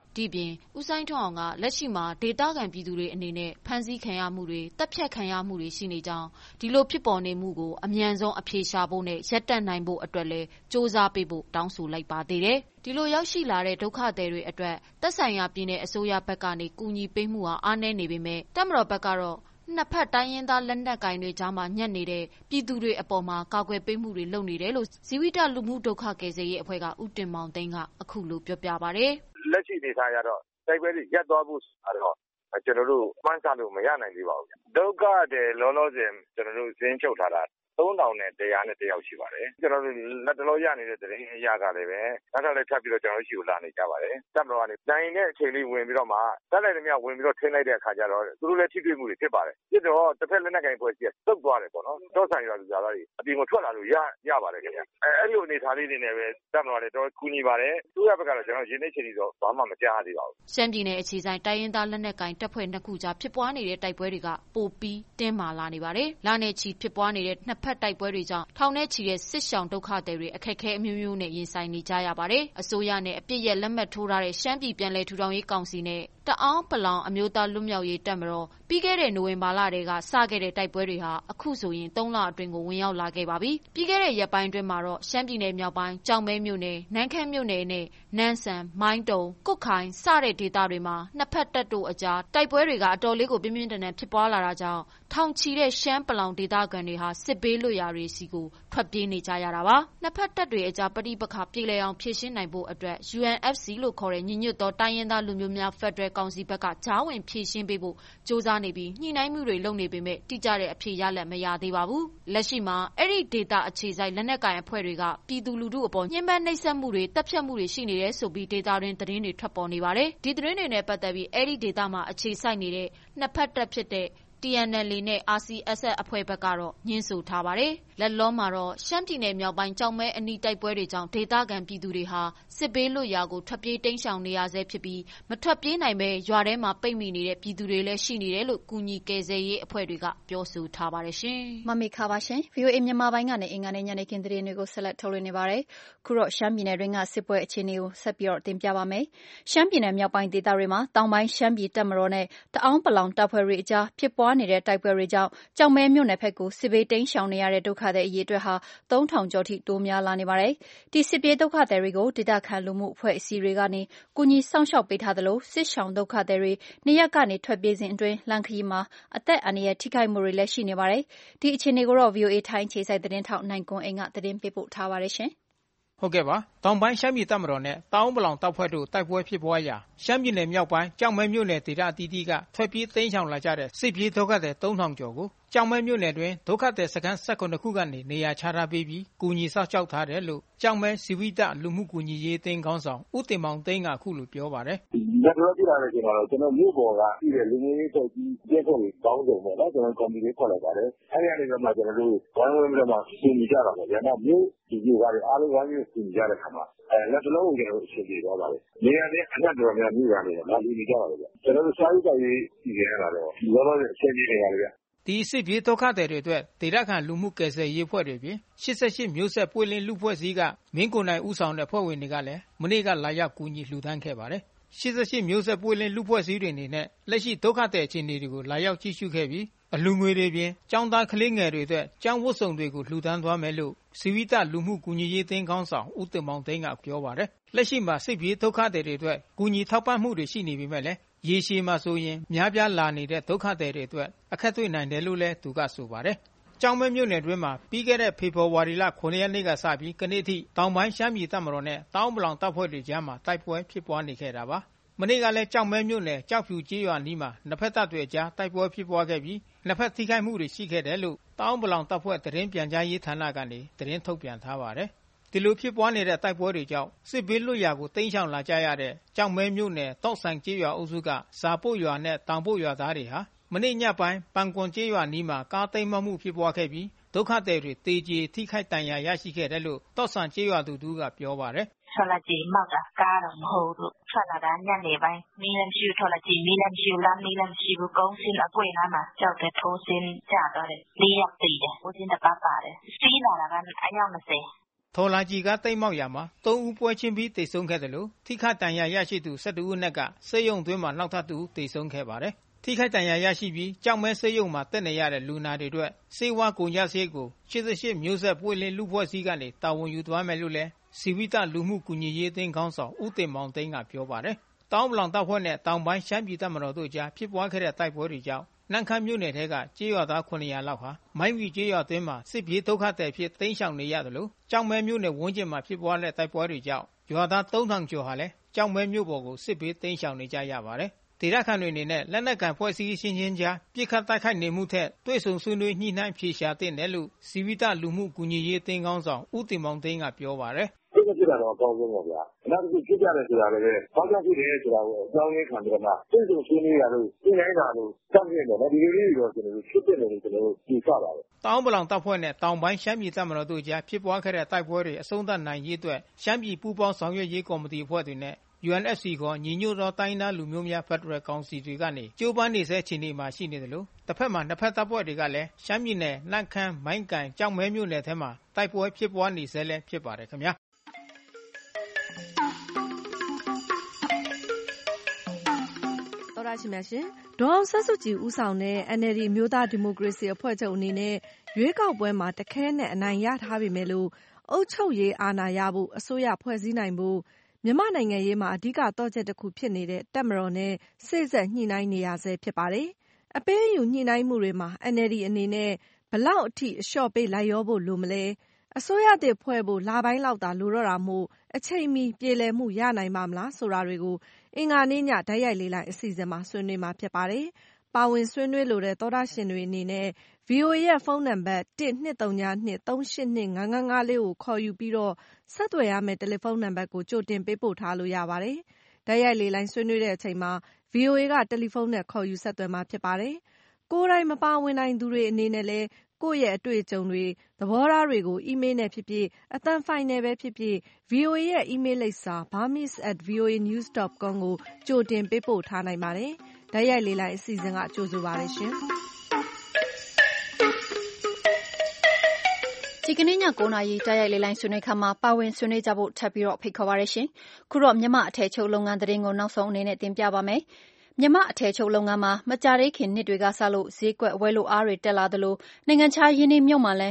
ဒီပြင်ဦးစိုင်းထွန်းအောင်ကလက်ရှိမှာဒေသခံပြည်သူတွေအနေနဲ့ဖမ်းဆီးခံရမှုတွေတပ်ဖြတ်ခံရမှုတွေရှိနေကြောင်းဒီလိုဖြစ်ပေါ်နေမှုကိုအမြန်ဆုံးအဖြေရှာဖို့နဲ့ရပ်တန့်နိုင်ဖို့အတွက်လည်းစ조사ပေးဖို့တောင်းဆိုလိုက်ပါသေးတယ်။ဒီလိုရောက်ရှိလာတဲ့ဒုက္ခသည်တွေအတွက်သက်ဆိုင်ရာပြည်နယ်အစိုးရဘက်ကနေကူညီပေးမှုဟာအားနည်းနေပေမဲ့တပ်မတော်ဘက်ကတော့နှစ်ဖက်တိုင်းရင်းသားလက်နက်ကိုင်တွေကြားမှာညှက်နေတဲ့ပြည်သူတွေအပေါ်မှာကာကွယ်ပေးမှုတွေလုပ်နေတယ်လို့ဇီဝိတလူမှုဒုက္ခကယ်ဆယ်ရေးအဖွဲ့ကဦးတင်မောင်သိန်းကအခုလိုပြောပြပါတယ်။လက်ရှိအနေအထားရတော့တိုက်ပွဲတွေရပ်သွားဖို့ဆိုတော့ကျွန်တော်တို့မှန်းဆလို့မရနိုင်သေးပါဘူး။ဒုက္ခတွေလောလောဆယ်ကျွန်တော်တို့ဇင်းချုပ်ထားတာ3100နဲ့100ယောက်ရှိပါတယ်။ကျွန်တော်တို့လက်တလုံးရနေတဲ့သတင်းအရာကလည်းပဲနောက်ထပ်လည်းထပ်ပြီးတော့ကျွန်တော်တို့ရှိကိုလာနေကြပါတယ်။တပ်မတော်ကနေနိုင်တဲ့အချိန်လေးဝင်ပြီးတော့မှတက်လိုက်တဲ့မြဝင်ပြီးတော့ထင်းလိုက်တဲ့အခါကျတော့သူတို့လည်းထိတွေ့မှုတွေဖြစ်ပါတယ်။ဖြစ်တော့တစ်ဖက်လက်နက်ကိုင်ဖွဲ့စည်းတုတ်သွားတယ်ပေါ့နော်။တောဆိုင်ရွာသူရွာသားတွေအပြင်ကိုထွက်လာလို့ရပါတယ်ခင်ဗျ။အဲ့လိုအနေထားလေးတွေနဲ့ပဲတပ်မတော်လည်းတော့ကူညီပါတယ်။သူရဘက်ကတော့ကျွန်တော်ရင်းနှီးချင်ပြီးတော့ဘာမှမကြားသေးပါဘူး။ရှမ်းပြည်နယ်အခြေဆိုင်တိုင်းရင်းသားလက်နက်ကိုင်တပ်ဖွဲ့နှစ်ခုကြားဖြစ်ပွားနေတဲ့တိုက်ပွဲတွေကပိုပြီးတင်းမာလာနေပါတယ်။လနဲ့ချီဖြစ်ပွားနေတဲ့နှစ်ဖက်တိုက်ပွဲတွေကြောင့်ထောင်နဲ့ချီတဲ့စစ်ရှောင်ဒုက္ခသည်တွေအခက်အခဲအမျိုးမျိုးနဲ့ရင်ဆိုင်နေကြရပါတယ်။အစိုးရနဲ့အပြစ်ရဲ့လက်မှတ်ထိုးထားတဲ့ရှမ်းပြည်ပြည်လဲထူထောင်ရေးကောင်စီနဲ့တအောင်းပလောင်အမျိုးသားလွတ်မြောက်ရေးတပ်မတော်ပြီးခဲ့တဲ့နိုဝင်ဘာလတည်းကစခဲ့တဲ့တိုက်ပွဲတွေဟာအခုဆိုရင်3လအတွင်းကိုဝင်ရောက်လာခဲ့ပါပြီ။ပြီးခဲ့တဲ့ရက်ပိုင်းအတွင်းမှာတော့ရှမ်းပြည်နယ်မြောက်ပိုင်းကြောင်မဲမြို့နယ်နန်းခမ်းမြို့နယ်နဲ့နန်းဆန်မိုင်းတုံကုတ်ခိုင်စတဲ့ဒေသတွေမှာနှစ်ဖက်တပ်တို့အကြားတိုက်ပွဲတွေကအတော်လေးကိုပြင်းပြင်းထန်ထန်ဖြစ်ပွားလာတာကြောင့်ထောင်ချီတဲ့ရှမ်းပလောင်ဒေသခံတွေဟာစစ်ဘေးလွတ်ရာတွေစီကိုထွက်ပြေးနေကြရတာပါ။နှစ်ဖက်တပ်တွေအကြားပဋိပက္ခပြေလည်အောင်ဖြေရှင်းနိုင်ဖို့အတွက် UNFC လို့ခေါ်တဲ့ညီညွတ်သောတိုင်းရင်းသားလူမျိုးများဖက်ဒရယ်ကောင်စီဘက်ကကြားဝင်ဖြေရှင်းပေးဖို့စ조사နေပြီးညှိနှိုင်းမှုတွေလုပ်နေပေမဲ့တိကျတဲ့အဖြေရလဒ်မရသေးပါဘူး။လက်ရှိမှာအဲ့ဒီဒေတာအခြေစိုက်လက်နက်ကိုင်အဖွဲ့တွေကပြည်သူလူထုအပေါ်ညှဉ်းပန်းနှိပ်စက်မှုတွေတပ်ဖြတ်မှုတွေရှိနေတယ်ဆိုပြီးဒေတာတွင်သတင်းတွေထွက်ပေါ်နေပါတယ်။ဒီသတင်းတွေနဲ့ပတ်သက်ပြီးအဲ့ဒီဒေတာမှာအခြေစိုက်နေတဲ့နှစ်ဖက်တပ်ဖြစ်တဲ့TNLA နဲ့ RCSS အဖွဲ့ဘက်ကတော့ညှင်းဆိုထားပါတယ်။လက်လောမှာတော့ရှမ်းပြည်နယ်မြောက်ပိုင်းကြောင်မဲအနီးတိုက်ပွဲတွေကြောင့်ဒေသခံပြည်သူတွေဟာစစ်ဘေးလွတ်ရာကိုထွက်ပြေးတိမ်းရှောင်နေရဆဲဖြစ်ပြီးမထွက်ပြေးနိုင်ပဲရွာထဲမှာပိတ်မိနေတဲ့ပြည်သူတွေလည်းရှိနေတယ်လို့ကူညီကယ်ဆယ်ရေးအဖွဲ့တွေကပြောဆိုထားပါတယ်ရှင်။မမေခပါရှင်။ VOA မြန်မာပိုင်းကနေအင်္ဂါနေ့ညနေခင်းသတင်းတွေကိုဆက်လက်ထုတ်လွှင့်နေပါတယ်။ခုတော့ရှမ်းပြည်နယ်တွင်းကစစ်ပွဲအခြေအနေကိုဆက်ပြီးတော့တင်ပြပါမယ်။ရှမ်းပြည်နယ်မြောက်ပိုင်းဒေသတွေမှာတောင်ပိုင်းရှမ်းပြည်တပ်မတော်နဲ့တအောင်းပလောင်တပ်ဖွဲ့တွေအကြားဖြစ်ပွားနေတဲ့တိုက်ပွဲတွေကြောင့်ကြောင်မဲမြို့နယ်ဘက်ကိုစစ်ဘေးတိမ်းရှောင်နေရတဲ့ဒုက္ခသည်အရေအတွက်ဟာ3000ကျော်ထိတိုးများလာနေပါတယ်။ဒီစစ်ပြေးဒုက္ခသည်တွေကိုဒေသခံလူမှုအဖွဲ့အစည်းတွေကနေကူညီစောင့်ရှောက်ပေးထားသလိုစစ်ရှောင်ဒုက္ခသည်တွေနေရပ်ကနေထွက်ပြေးစဉ်အတွင်းလမ်းခရီးမှာအသက်အန္တရာယ်ထိခိုက်မှုတွေလည်းရှိနေပါတယ်။ဒီအခြေအနေကိုတော့ VOA ထိုင်းခြေစိုက်သတင်းထောက်နိုင်ကွန်းအိမ်ကသတင်းပေးပို့ထားပါတယ်ရှင်။ဟုတ်ကဲ့ပါတောင်ပိုင်းရှမ်းပြည်တပ်မတော်နဲ့တောင်ပလောင်တပ်ဖွဲ့တို့တိုက်ပွဲဖြစ်ပွားရာရှမ်းပြည်နယ်မြောက်ပိုင်းကြောင်မဲမြို့နယ်ဒေသအသီးသီးကထွက်ပြေးသိမ်းရှောင်လာကြတဲ့စစ်ပြေးဒုက္ခသည်3000ကျော်ကိုကြောင်မဲမြို့နယ်တွင်ဒုက္ခသည်စခန်း19ခုကနေနေရာချထားပေးပြီးကူညီစောင့်ရှောက်ထားတယ်လို့ကြောင်မဲစီဝိတလူမှုကူညီရေးအသင်းခေါင်းဆောင်ဦးတင်မောင်သိန်းကအခုလိုပြောပါတယ်။လက်တော်ပြလာတဲ့ကျွန်တော်မြို့ပေါ်ကပြည်တဲ့လူမျိုးရေးဖွဲ့ကြီးပြည့်စုံပြီးပေါင်းစုံပေါ့နော်ကျွန်တော်ကော်မတီလေးဖွဲ့လိုက်ပါတယ်။အဲဒီကနေတော့မှကျွန်တော်တို့ဝိုင်းဝန်းပြီးတော့မှကူညီကြတာပေါ့ဗျာ။နောက်မြို့ဒီကတွေအားလုံးဝိုင်းပြီးကူညီကြတဲ့ခါမှာလက်တော်ကိုကျွန်တော်အရှင်းပြသွားပါတယ်။နေရာနဲ့အနှံ့တော်များမြို့ကနေလာလူနေကြပါလေဗျ။ကျွန်တော်တို့စာရေးကြရေးပြည်ရတာတော့လောလောဆယ်အရှင်းပြနေရတယ်ဗျ။ဒီစစ်ပြေးဒုက္ခသည်တွေအတွက်ဒေသခံလူမှုကယ်ဆယ်ရေးအဖွဲ့တွေပြင်88မျိုးဆက်ပွေလင်းလူဖွဲ့စည်းကမင်းကိုနိုင်ဦးဆောင်တဲ့ဖွဲ့ဝင်တွေကလည်းမနေ့ကလာရောက်ကူညီလှူဒန်းခဲ့ပါတယ်88မျိုးဆက်ပွေလင်းလူဖွဲ့စည်းတွေအနေနဲ့လက်ရှိဒုက္ခသည်အခြေအနေတွေကိုလာရောက်ကြည့်ရှုခဲ့ပြီးအလူငွေတွေပြင်ကျောင်းသားကလေးငယ်တွေအတွက်ကျောင်းဝတ်စုံတွေကိုလှူဒန်းသွားမယ်လို့စီဝိတလူမှုကူညီရေးအသင်းခေါင်းဆောင်ဦးတင်မောင်သိန်းကပြောပါတယ်လက်ရှိမှာစစ်ပြေးဒုက္ခသည်တွေအတွက်ကူညီထောက်ပံ့မှုတွေရှိနေပေမဲ့လည်းရေရှည်မှာဆိုရင်များပြားလာနေတဲ့ဒုက္ခသည်တွေအတွက်အခက်တွေ့နိုင်တယ်လို့လည်းသူကဆိုပါတယ်။ကျောင်းမဲမြို့နယ်တွင်းမှာပြီးခဲ့တဲ့ဖေဖော်ဝါရီလ9ရက်နေ့ကစပြီးကနေ့ထိတောင်ပိုင်းရှမ်းပြည်တပ်မတော်နဲ့တောင်ပလောင်တပ်ဖွဲ့တွေကြားမှာတိုက်ပွဲဖြစ်ပွားနေခဲ့တာပါ။မနေ့ကလည်းကျောက်မဲမြို့နယ်ကြောက်ဖြူကျေးရွာနီးမှာနှစ်ဖက်တပ်တွေကြားတိုက်ပွဲဖြစ်ပွားခဲ့ပြီးနှစ်ဖက်ထိခိုက်မှုတွေရှိခဲ့တယ်လို့တောင်ပလောင်တပ်ဖွဲ့သတင်းပြန်ကြားရေးဌာနကနေသတင်းထုတ်ပြန်ထားပါတယ်။ဒီလိုဖြစ်ပွားနေတဲ့တိုက်ပွဲတွေကြောင့်စစ်ဘေးလွတ်ရာကိုတိမ်းရှောင်လာကြရတဲ့ကြောက်မဲမြို့နယ်တောက်ဆန်ကျေးရွာအုပ်စုကဇာပုတ်ရွာနဲ့တောင်ပုတ်ရွာသားတွေဟာမနေ့ညပိုင်းပန်ကွန်ကျေးရွာနီးမှာကားသိမ်းမှုဖြစ်ပွားခဲ့ပြီးဒုက္ခသည်တွေတေကျေထိခိုက်ဒဏ်ရာရရှိခဲ့တယ်လို့တောက်ဆန်ကျေးရွာသူတို့ကပြောပါတယ်ထွက်လာကြည့်မောက်တာကားတော့မဟုတ်ဘူးထွက်လာတာညနေပိုင်းမီးလည်းမရှိဘူးထွက်လာကြည့်မီးလည်းမရှိဘူးလမ်းမီးလည်းမရှိဘူးကုန်းစင်းအကွေ့နားမှာကြောက်တဲ့ထိုးစင်းကျသွားတယ်၄ယောက်တည်တယ်ဦးစင်းတစ်ပတ်ပါတယ်စီးလာတာကအယောက်20 ထော်လာကြီးကတိတ်မောက်ရမှာ3ဦးပွဲချင်းပြီးတိတ်ဆုံးခဲ့တယ်လို့ထိခိုက်ဒဏ်ရာရရှိသူ12ဦးနဲ့ကစေယုံသွင်းမှာနောက်ထပ်သူတိတ်ဆုံးခဲ့ပါတယ်ထိခိုက်ဒဏ်ရာရရှိပြီးကြောက်မဲစေယုံမှာတက်နေရတဲ့လူနာတွေအတွက်စေဝါကုန်ကြစရိတ်ကို88မျိုးဆက်ပွေလင်းလူဖွဲ့စည်းကနေတာဝန်ယူသွားမယ်လို့လည်းစီဝိတလူမှုကူညီရေးအသင်းခေါင်းဆောင်ဦးတင်မောင်သိန်းကပြောပါတယ်တောင်ပလောင်တပ်ဖွဲ့နဲ့တောင်ပိုင်းရှမ်းပြည်တပ်မတော်တို့ကြားဖြစ်ပွားခဲ့တဲ့တိုက်ပွဲတွေကြောင့်နန့်ခမ်းမြို့နယ်ထဲကကြေးရွာသား900လောက်ဟာမိုင်းဝီကြေးရွာအတွင်းမှာစစ်ပြေးဒုက္ခသည်ဖြစ်တိမ်းရှောင်နေရတယ်လို့ကြောက်မဲမြို့နယ်ဝန်းကျင်မှာဖြစ်ပွားတဲ့တိုက်ပွဲတွေကြောင့်ရွာသား3000ကျော်ဟာလည်းကြောက်မဲမြို့ပေါ်ကိုစစ်ဘေးတိမ်းရှောင်နေကြရပါတယ်ဒေသခံတွေအနေနဲ့လက်နက်ကန်ဖွဲ့စည်းချင်းချင်းကြားပြစ်ခတ်တိုက်ခိုက်နေမှုထက်တွေ့ဆုံဆွေးနွေးညှိနှိုင်းဖြေရှာတဲ့နယ်လို့စီဝိတလူမှုကူညီရေးအသင်းခေါင်းဆောင်ဦးတင်မောင်သိန်းကပြောပါတယ်ဖြစ်တာတော့အကောင်းဆုံးပါဗျာ။နောက်တစ်ခုဖြစ်ကြတယ်ဆိုတာလည်းဘာကြောင့်ဖြစ်တယ်ဆိုတာကိုအကြောင်းရင်းခံပြီးတော့မှသိစုံဆွေးနွေးရလို့သိနိုင်တာလို့စသဖြင့်တော့ဒီလိုလေးတွေတော့ကျွန်တော်တို့ဖြစ်တဲ့နေလို့ကျွန်တော်တို့ကြည့်ကြပါပဲ။တောင်ပလောင်တပ်ဖွဲ့နဲ့တောင်ပိုင်းရှမ်းပြည်တပ်မတော်တို့ကြားဖြစ်ပွားခဲ့တဲ့တိုက်ပွဲတွေအဆုံးသတ်နိုင်ရေးအတွက်ရှမ်းပြည်ပူးပေါင်းဆောင်ရွက်ရေးကော်မတီအဖွဲ့တွေနဲ့UNFC ခေါ်ညီညွတ်သောတိုင်းသားလူမျိုးများဖက်ဒရယ်ကောင်စီတွေကနေကြိုးပမ်းနေဆဲအခြေအနေမှာရှိနေတယ်လို့တစ်ဖက်မှာနှစ်ဖက်တပ်ဖွဲ့တွေကလည်းရှမ်းပြည်နယ်နန့်ခမ်းမိုင်းကန်ကြောက်မဲမြို့နယ်ထဲမှာတိုက်ပွဲဖြစ်ပွားနေဆဲလည်းဖြစ်ပါတယ်ခင်ဗျာတော်ရရှိမြရှင်ဒေါအောင်ဆန်းစုကြည်ဦးဆောင်တဲ့ NLD မျိုးသားဒီမိုကရေစီအဖွဲ့ချုပ်အနေနဲ့ရွေးကောက်ပွဲမှာတခဲနဲ့အနိုင်ရထားပြီမဲ့လို့အုပ်ချုပ်ရေးအာဏာရဖို့အစိုးရဖွဲ့စည်းနိုင်ဖို့မြန်မာနိုင်ငံရေးမှာအဓိကတောချက်တစ်ခုဖြစ်နေတဲ့တပ်မတော်နဲ့စိတ်ဆက်ညှိနှိုင်းနေရဆဲဖြစ်ပါတယ်။အပေးအယူညှိနှိုင်းမှုတွေမှာ NLD အနေနဲ့ဘလောက်အထိအလျှော့ပေးလိုက်ရောဖို့လိုမလဲ။အစိုးရသစ်ဖွဲ့ဖို့လပိုင်းလောက်သာလိုတော့တာမို့အချိန်မီပြေလည်မှုရနိုင်ပါမလားဆိုတာတွေကိုအင်္ဂါနေ့ညဓာတ်ရိုက်လေးလိုင်းအစီအစဉ်မှာဆွေးနွေးမှာဖြစ်ပါတယ်။ပါဝင်ဆွေးနွေးလိုတဲ့သောတာရှင်တွေအနေနဲ့ VOA ရဲ့ဖုန်းနံပါတ်1232382555လေးကိုခေါ်ယူပြီးတော့ဆက်သွယ်ရမယ့်တယ်လီဖုန်းနံပါတ်ကိုကြိုတင်ပေးပို့ထားလို့ရပါတယ်။ဓာတ်ရိုက်လေးလိုင်းဆွေးနွေးတဲ့အချိန်မှာ VOA ကတယ်လီဖုန်းနဲ့ခေါ်ယူဆက်သွယ်မှာဖြစ်ပါတယ်။ကိုယ်တိုင်မပါဝင်နိုင်သူတွေအနေနဲ့လည်းကိုယ့်ရဲ့အတွေ့အကြုံတွေသဘောထားတွေကိုအီးမေးလ်နဲ့ဖြစ်ဖြစ်အသံဖိုင်နဲ့ပဲဖြစ်ဖြစ် VOA ရဲ့အီးမေးလ်လိပ်စာ burmese@voanews.com ကိုကြိုတင်ပေးပို့ထားနိုင်ပါတယ်။ဓာတ်ရိုက်လေးလိုင်းအစီအစဉ်ကကြိုဆိုပါတယ်ရှင်။ဒီကနေ့ည9:00နာရီတိုက်ရိုက်လေးလိုင်းဆွေးနွေးခန်းမှာပါဝင်ဆွေးနွေးကြဖို့ထပ်ပြီးတော့ဖိတ်ခေါ်ပါရရှင်။ခုတော့မြန်မာအထည်ချုပ်လုပ်ငန်းသတင်းကိုနောက်ဆုံးအနေနဲ့တင်ပြပါမယ်။မြန်မာအထည်ချုပ်လုပ်ငန်းမှာမကြာသေးခင်နှစ်တွေကစလို့ဈေးကွက်ဝယ်လိုအားတွေတက်လာသလိုနိုင်ငံခြားရင်းနှီးမြှုပ်နှံ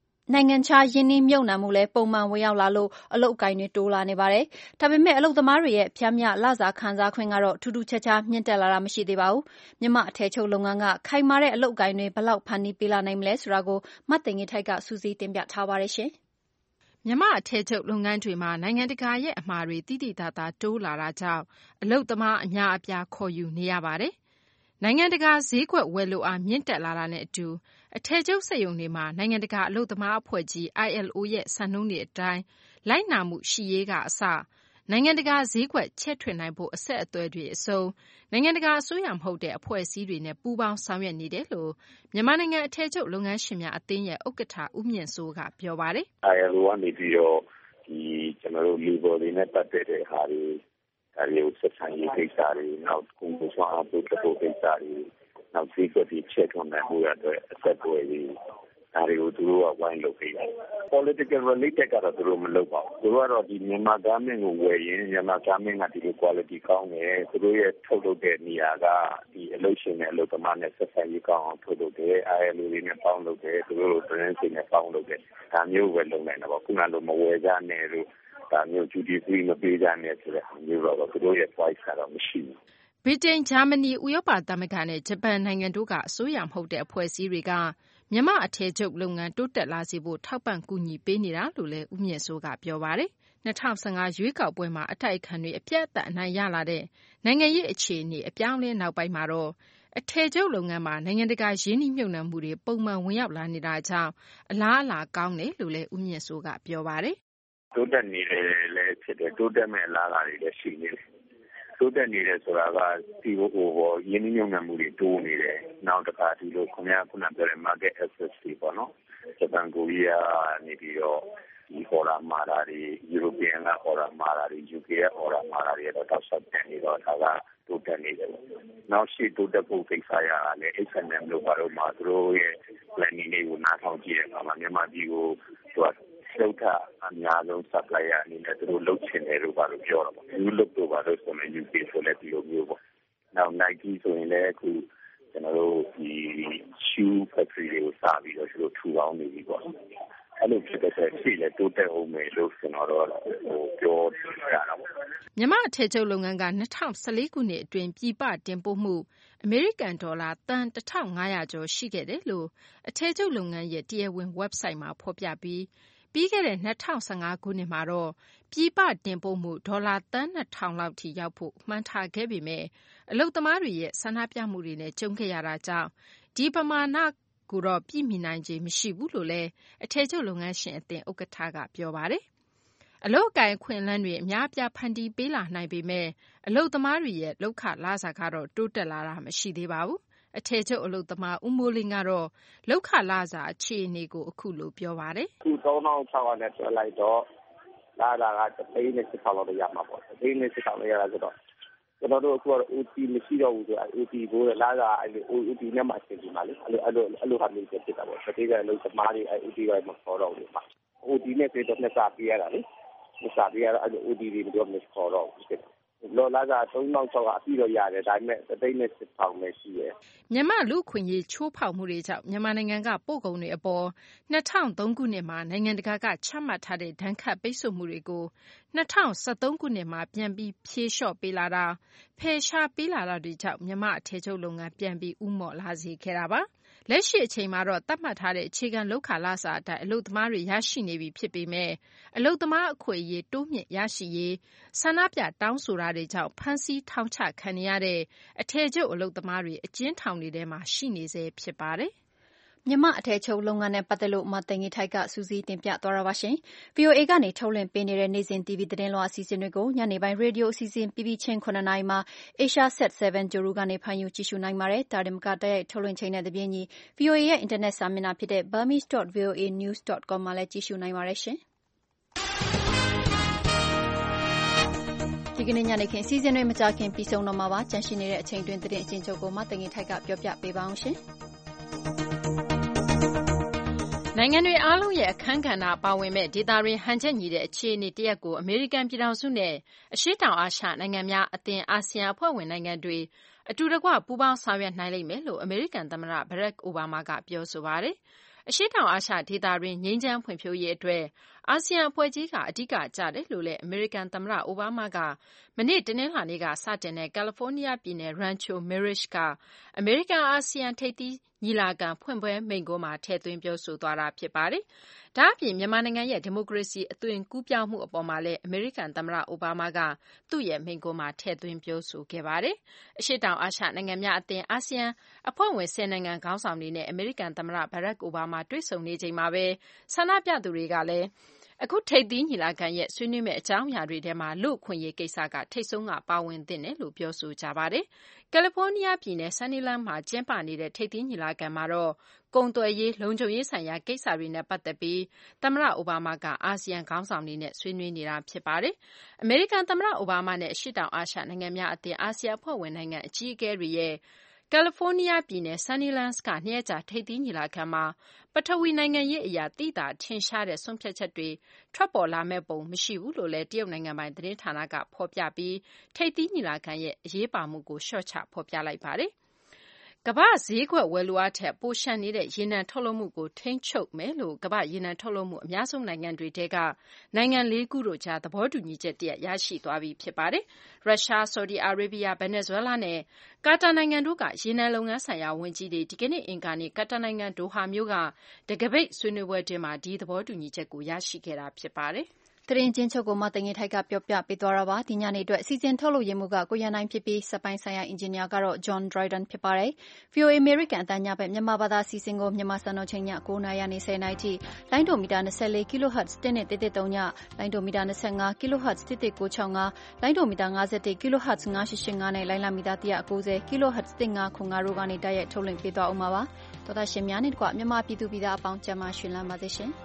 မှုလည်းပုံမှန်ဝင်ရောက်လာလို့အလုပ်အကိုင်တွေတိုးလာနေပါတယ်။ဒါပေမဲ့အလုပ်သမားတွေရဲ့ဖြန်းမျှလစာခံစားခွင့်ကတော့ထူးထူးခြားခြားမြင့်တက်လာတာမရှိသေးပါဘူး။မြန်မာအထည်ချုပ်လုပ်ငန်းကခိုင်မာတဲ့အလုပ်အကိုင်တွေဘယ်လောက်ဖန်တီးပေးလာနိုင်မလဲဆိုတာကိုမသိင်္ဂီထိုက်ကစူးစီးတင်ပြထားပါတယ်ရှင်။မြန်မာအထည်ချုပ်လုပ်ငန်းတွေမှာနိုင်ငံတကာရဲ့အမှာတွေတိတိတသားတိုးလာတာကြောင့်အလုပ်သမားအများအပြားခေါ်ယူနေရပါတယ်။နိုင်ငံတကာဈေးကွက်ဝယ်လိုအားမြင့်တက်လာတာနဲ့အတူအထည်ချုပ်စက်ရုံတွေမှာနိုင်ငံတကာအလုပ်သမားအဖွဲ့ကြီး ILO ရဲ့စံနှုန်းတွေအတိုင်းလိုက်နာမှုရှိရေးကအစနိုင်ငံတကာဈေးကွက်ချဲ့ထွင်နိုင်ဖို့အဆက်အသွယ်တွေအစုံနိုင်ငံတကာအစိုးရမဟုတ်တဲ့အဖွဲ့အစည်းတွေနဲ့ပူးပေါင်းဆောင်ရွက်နေတယ်လို့မြန်မာနိုင်ငံအထည်ချုပ်လုပ်ငန်းရှင်များအသင်းရဲ့ဥက္ကဋ္ဌဦးမြင့်စိုးကပြောပါတယ်။ ILO ကနေပြီးတော့ကျွန်တော်တို့ labor တွေနဲ့ပတ်သက်တဲ့ဟာတွေဒါတွေကိုဆက်ဆံရေးကိစ္စတွေနောက်ကုန်ပစ္စည်းအပုတ်တပုတ်ကိစ္စတွေနောက်ဈေးကွက်တွေချဲ့ထွင်နိုင်မှုရတဲ့အဆက်အသွယ်တွေဒါတွေကိုသူတို့ကဝိုင်းလုပ်ပေးတယ် political related ကတော့သူတို့မလုပ်ပါဘူးသူတို့ကတော့ဒီမြန်မာ garment ကိုဝယ်ရင်မြန်မာ garment ကဒီလို quality ကောင်းတယ်သူတို့ရဲ့ထုတ်လုပ်တဲ့နေရာကဒီအလုပ်ရှင်နဲ့အလုပ်သမားနဲ့ဆက်ဆံရေးကောင်းအောင်ထုတ်လုပ်တယ် ILO တွေနဲ့ပေါင်းလုပ်တယ်သူတို့ brand တွေနဲ့ပေါင်းလုပ်တယ်ဒါမျိုးပဲလုပ်နိုင်တာပေါ့ခုနလိုမဝယ်ကြနဲ့လို့ဒါမျိုး duty free မပေးကြနဲ့ဆိုတဲ့မျိုးတော့သူတို့ရဲ့ price ကတော့မရှိဘူးဗြိတိန်ဂျာမနီဥရောပသမဂ္ဂနဲ့ဂျပန်နိုင်ငံတို့ကအစိုးရမဟုတ်တဲ့အဖွဲ့အစည်းတွေကမြန်မာအထည်ချုပ်လုပ်ငန်းတိုးတက်လာစေဖို့ထောက်ပံ့ကူညီပေးနေတာလို့လည်းဦးမြင့်စိုးကပြောပါတယ်။2015ရွေးကောက်ပွဲမှာအတိုက်အခံတွေအပြတ်အသတ်အနိုင်ရလာတဲ့နိုင်ငံရေးအခြေအနေအပြောင်းလဲနောက်ပိုင်းမှာတော့အထည်ချုပ်လုပ်ငန်းမှာနိုင်ငံတကာရင်းနှီးမြှုပ်နှံမှုတွေပုံမှန်ဝင်ရောက်လာနေတာကြောင့်အလားအလာကောင်းတယ်လို့လည်းဦးမြင့်စိုးကပြောပါတယ်။တိုးတက်နေတယ်လည်းဖြစ်တယ်တိုးတက်မဲ့အလားအလာတွေလည်းရှိနေတယ်တိုးတက်နေတယ်ဆိုတာကဒီဟိုရင်းနှီးမြှုပ်နှံမှုတွေတိုးနေတယ်နောက်တစ်ခါဒီလိုခုနပြောတဲ့ market access တွေပေါ့နော်ဂျပန်ကိုရီးယားနေပြီးတော့ဒီဟော်ရာမာတာတွေ European ကဟော်ရာမာတာတွေ UK ကဟော်ရာမာတာတွေတော့တောက်လျှောက်တက်နေတော့ဒါကတိုးတက်နေတယ်နောက်ရှိတိုးတက်ဖို့ကိစ္စရတာလည်း H&M လို့ပါတော့မှာသူတို့ရဲ့ planning တွေကိုနားထောင်ကြည့်တဲ့အခါမှာမြန်မာပြည်ကိုသူကလှုပ်ထအများဆုံး supplier အနေနဲ့သူတို့လုပ်ချင်တယ်လို့ပါလို့ပြောတော့ပေါ့။ Look တို့ပါလို့ဆိုရင် UK ဆိုလည်းဒီလိုမျိုးပေါ့။နောက် Nike ဆိုရင်လည်းအခုကျွန်တော်တို့ဒီ shoe factory တွေကိုစပြီးတော့သူတို့ထူထောင်နေပြီပေါ့။အဲ့လိုဖြစ်တဲ့ရှေ့လည်းတိုးတက်အောင်မယ်လို့ကျွန်တော်တို့ပြောကြတာပေါ့။မြန်မာအထည်ချုပ်လုပ်ငန်းက2014ခုနှစ်အတွင်းပြည်ပတင်ပို့မှုအမေရိကန်ဒေါ်လာတန်1500ကျော်ရှိခဲ့တယ်လို့အထည်ချုပ်လုပ်ငန်းရဲ့တရားဝင် website မှာဖော်ပြပြီးခဲ့တဲ့2015ခုနှစ်မှာတော့ပြည်ပတင်ပို့မှုဒေါ်လာတန်2000လောက်ထိရောက်ဖို့မှန်းထားခဲ့ပေမဲ့အလုပ်သမားတွေရဲ့ဆန္ဒပြမှုတွေနဲ့ကြုံခဲ့ရတာကြောင့်ဒီပမာဏကိုတော့ပြည့်မီနိုင်ခြင်းမရှိဘူးလို့လည်းအထည်ချုပ်လုပ်ငန်းရှင်အသင်းဥက္ကဋ္ဌကပြောပါတယ်။အလုပ်အကိုင်အခွင့်အလမ်းတွေအများအပြားဖန်တီးပေးလာနိုင်ပေမဲ့အလုပ်သမားတွေရဲ့လုပ်ခလစာကတော့တိုးတက်လာတာမရှိသေးပါဘူး။အထည်ချုပ်အလုပ်သမားဦးမိုးလင်းကတော့လုပ်ခလစာအခြေအနေကိုအခုလိုပြောပါတယ်။အခု3600နဲ့တွက်လိုက်တော့လာတာက3,600လောက်ရမှာပေါ့။3,600လောက်ရတာဆိုတော့ကျွန်တော်တို့အခုကတော့ OT မရှိတော့ဘူးဆိုတော့ OT ကိုလာတာOT နဲ့မှအဆင်ပြေပါလေအဲ့လိုဟာမျိုးဖြစ်တာပေါ့တတိယအလုပ်သမားတွေOT ကမခေါ်တော့ဘူးမှာ OT နဲ့ပြေတော့နှစ်စာပေးရတာလေနှစ်စာပေးရတော့ OT တွေတော့မခေါ်တော့ဘူးလောလာက3,600အပြည့်တော့ရတယ်ဒါပေမဲ့3,600ပဲရှိရယ်မြန်မာလူခွင့်ရေးချိုးဖောက်မှုတွေကြောင့်မြန်မာနိုင်ငံကပို့ကုန်တွေအပေါ်2003ခုနှစ်မှာနိုင်ငံတကာကချမှတ်ထားတဲ့ဒဏ်ခတ်ပိတ်ဆို့မှုတွေကို2013ခုနှစ်မှာပြန်ပြီးဖြေလျှော့ပေးလာတာဖယ်ရှားပေးလာတာတွေကြောင့်မြန်မာအထည်ချုပ်လုပ်ငန်းပြန်ပြီးဥမော့လာစေခဲ့တာပါလက်ရှိအချိန်မှာတော့သတ်မှတ်ထားတဲ့အခြေခံလုပ်ခလစာအတိုင်းအလုပ်သမားတွေရရှိနေပြီဖြစ်ပေမဲ့အလုပ်သမားအခွင့်အရေးတိုးမြင့်ရရှိရေးဆန္ဒပြတောင်းဆိုတာတွေကြောင့်ဖမ်းဆီးထောင်ချခံနေရတဲ့အထည်ချုပ်အလုပ်သမားတွေအကျဉ်းထောင်တွေထဲမှာရှိနေဆဲဖြစ်ပါတယ်။မြန်မာအထည်ချုပ်လုပ်ငန်းနဲ့ပတ်သက်လို့မသိင်္ဂီထိုက်ကစူးစီးတင်ပြသွားတာပါရှင်။ VOA ကနေထုတ်လွှင့်ပေးနေတဲ့နေ့စဉ် TV သတင်းလွှာအစီအစဉ်တွေကိုညနေပိုင်းရေဒီယိုအစီအစဉ်ပြီးပြီးချင်း9နာရီမှာ Asia Set 7 Juru ကနေဖန်ယူကြည့်ရှုနိုင်ပါတယ်။ဒါတင်မကတိုက်ရိုက်ထုတ်လွှင့်ချိန်နဲ့တပြေးညီ VOA ရဲ့ internet စာမျက်နှာဖြစ်တဲ့ burmese.voanews.com မှာလည်းကြည့်ရှုနိုင်ပါတယ်ရှင်။ဒီကနေ့ညနေခင်းစီစဉ်တွေမကြခင်ပြီးဆုံးတော့မှာပါကြန့်ရှိနေတဲ့အချိန်တွင်သတင်းအချင်းချုပ်ကိုမသိင်္ဂီထိုက်ကပြောပြပေးပါအောင်ရှင်။နိုင်ငံတွေအားလုံးရဲ့အခန်းကဏ္ဍပါဝင်မဲ့ဒေသတွင်ဟန်ချက်ညီတဲ့အခြေအနေတရက်ကိုအမေရိကန်ပြည်ထောင်စုနဲ့အရှေ့တောင်အာရှနိုင်ငံများအသင်းအာဆီယံအဖွဲ့ဝင်နိုင်ငံတွေအတူတကွပူးပေါင်းဆောင်ရွက်နိုင်လိမ့်မယ်လို့အမေရိကန်သမ္မတဘရက်အိုဘားမားကပြောဆိုပါတယ်။အရှေ့တောင်အာရှဒေသတွင်ငြိမ်းချမ်းဖွံ့ဖြိုးရေးအတွက်အာဆီယံအဖွဲ့ကြီးကအဓိကကျတယ်လို့လည်းအမေရိကန်သမ္မတအိုဘားမားကမနေ့တနင်္လာနေ့ကစတင်တဲ့ကယ်လီဖိုးနီးယားပြည်နယ် Rancho Mirage ကအမေရိကန်အာဆီယံထိပ်သီးညီလာခံဖွင့်ပွဲမိန့်ခွန်းမှာထည့်သွင်းပြောဆိုသွားတာဖြစ်ပါတယ်။ဒါ့အပြင်မြန်မာနိုင်ငံရဲ့ဒီမိုကရေစီအသွင်ကူးပြောင်းမှုအပေါ်မှာလည်းအမေရိကန်သမ္မတအိုဘားမားကသူ့ရဲ့မိန့်ခွန်းမှာထည့်သွင်းပြောဆိုခဲ့ပါတယ်။အရှေ့တောင်အာရှနိုင်ငံများအသင်းအာဆီယံအဖွဲ့ဝင်10နိုင်ငံခေါင်းဆောင်တွေနဲ့အမေရိကန်သမ္မတဘရက်အိုဘားမားတွေ့ဆုံနေချိန်မှာပဲဆန္ဒပြသူတွေကလည်းအခုထိပ်သီးညီလာခံရဲ့ဆွေးနွေးမယ့်အကြောင်းအရာတွေထဲမှာလူ့အခွင့်အရေးကိစ္စကထိပ်ဆုံးကပါဝင်သင့်တယ်လို့ပြောဆိုကြပါတယ်။ကယ်လီဖိုးနီးယားပြည်နယ် Sunnyland မှာကျင်းပနေတဲ့ထိပ်သီးညီလာခံမှာတော့ကုန်သွယ်ရေးလုံခြုံရေးဆိုင်ရာကိစ္စတွေနဲ့ပတ်သက်ပြီးသမ္မတအိုဘားမားကအာဆီယံခေါင်းဆောင်တွေနဲ့ဆွေးနွေးနေတာဖြစ်ပါတယ်။အမေရိကန်သမ္မတအိုဘားမားနဲ့အရှေ့တောင်အာရှနိုင်ငံများအသင်းအာဆီယံအဖွဲ့ဝင်နိုင်ငံအကြီးအကဲတွေရဲ့ကယ်လီဖိုးနီးယားပြည်နယ် Sunnylands က2ရက်ကြာထိပ်သီးညီလာခံမှာပထဝီနိုင်ငံရေးအရာသိသာထင်ရှားတဲ့ဆုံးဖြတ်ချက်တွေထွက်ပေါ်လာမဲ့ပုံမရှိဘူးလို့လည်းတရုတ်နိုင်ငံပိုင်သတင်းဌာနကဖော်ပြပြီးထိပ်သီးညီလာခံရဲ့အရေးပါမှုကိုလျှော့ချဖော်ပြလိုက်ပါတယ်။ကမ္ဘာ့ဈေးကွက်ဝယ်လိုအားထက်ပိုလျှံနေတဲ့ရေနံထုတ်လုပ်မှုကိုထိန်းချုပ်မယ်လို့ကမ္ဘာ့ရေနံထုတ်လုပ်မှုအများဆုံးနိုင်ငံတွေထဲကနိုင်ငံ4ခုတို့ကြားသဘောတူညီချက်တရပ်ရရှိသွားပြီဖြစ်ပါတယ်။ရုရှား၊ဆော်ဒီအာရေဗျ၊ဗင်နီဇွဲလားနဲ့ကာတာနိုင်ငံတို့ကရေနံလုပ်ငန်းဆိုင်ရာဝန်ကြီးတွေဒီကနေ့အင်္ဂါနေ့ကာတာနိုင်ငံဒိုဟာမြို့ကတံခါးပိတ်ဆွေးနွေးပွဲတွင်ဒီသဘောတူညီချက်ကိုရရှိခဲ့တာဖြစ်ပါတယ်။သတင်းချင်းချုပ်ကိုမသိင်္ဂီထိုက်ကပြောပြပေးသွားတာပါဒီညနေအတွက်အစီအစဉ်ထုတ်လို့ရမှုကကိုရန်နိုင်ဖြစ်ပြီးစက်ပိုင်းဆိုင်ရာအင်ဂျင်နီယာကတော့ John Dryden ဖြစ်ပါတယ် VOA American အတန်းညဘက်မြန်မာဘာသာအစီအစဉ်ကိုမြန်မာစံတော်ချိန်ည9:00နာရီကနေ10:00နာရီထိလိုင်းဒိုမီတာ24 kHz 1.33ညလိုင်းဒိုမီတာ25 kHz 1.965လိုင်းဒိုမီတာ51 kHz 985နဲ့လိုင်းလာမီတာ190 kHz 1.505တို့ကနေတိုက်ရိုက်ထုတ်လွှင့်ပေးသွားဦးမှာပါတော်သားရှင်များနဲ့တကွမြန်မာပြည်သူပြည်သားအပေါင်းကျန်းမာရှင်လန်းပါစေရှင်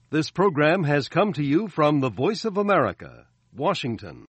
This program has come to you from the Voice of America, Washington.